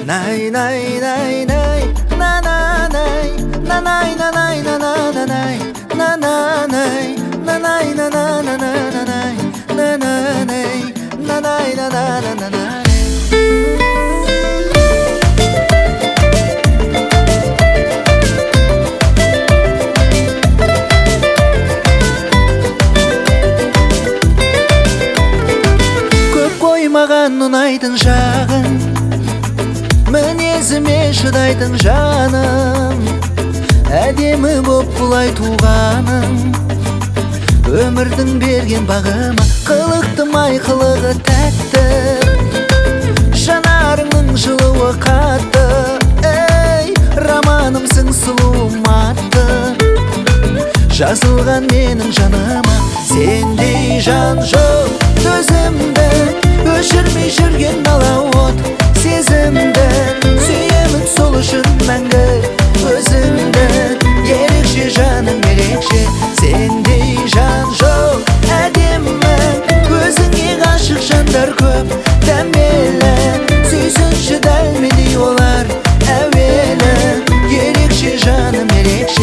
Nay nay nay nay na na nay na nay na nay na na na nay na na nay na nay na na na na na nay na na nay na nay na na na na nay. Маған ұнайтын жағың, мінезіме шыдайтын жаным, әдемі боп бұлай туғаның, өмірдің берген бағыма қылықтым ай қылығы тәтті, жанарыңның жылуы қатты, ей романымсың сұлуым атты, жазылған менің жаныма сендей жан жоқ. Төзімді өшірмей жүрген алауыт сезімді, сүйемін сол үшін мәңгі өзіңді. Ерекше жаным ерекше, сендей жан жоқ. Әдемі өзіңе ғашық жандар көп, дәмелі сүйсінші дәл мендей олар әуелі. Ерекше жаным ерекше.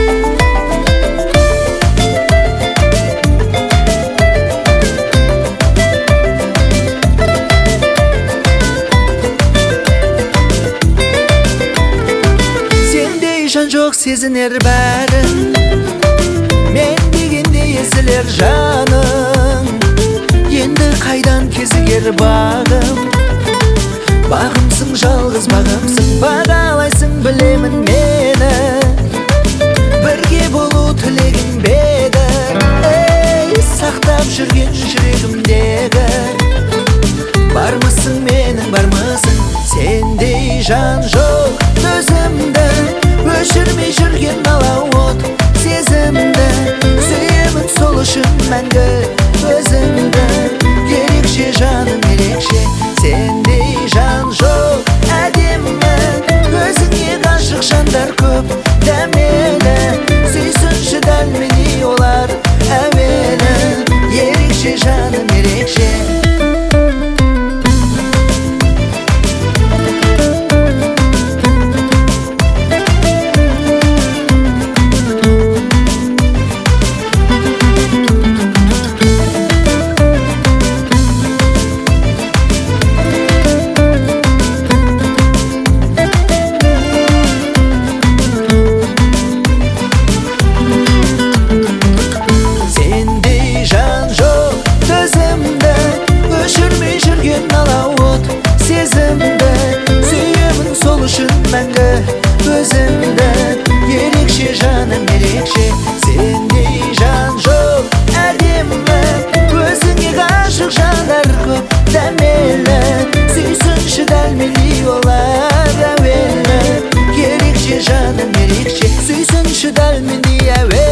Жан жоқ сезінер бәрін, мен дегенде езілер жаның. Енді қайдан кезігер бағым, бағымсың жалғыз бағымсың, бағалайсың білемін мені. Бірге болу тілегім беді, ей сақтап жүрген жүрегімдегі. Бармысың менің бармысың, сендей жан жоқ. Төзімді өшірмей жүрген алауыт сезімді, сүйемін сол үшін мәңгі өзіңді. Ерекше жаным ерекше, сендей жан жоқ. Әдемі өзіңе ғашық жандар көп, дәмелі сүйсінші дәл мендей олар әуелі. Ерекше жаным ерекше. Сезімді сүйемін сол үшін мәңгі өзіңді. Ерекше жаным ерекше, сендей жан жоқ. Әдемі өзіңе ғашық жандар көп, дәмелі сүйсінші дәл мендей олар әуелі. Ерекше жаным ерекше, сүйсінші дәл мендей әуелі.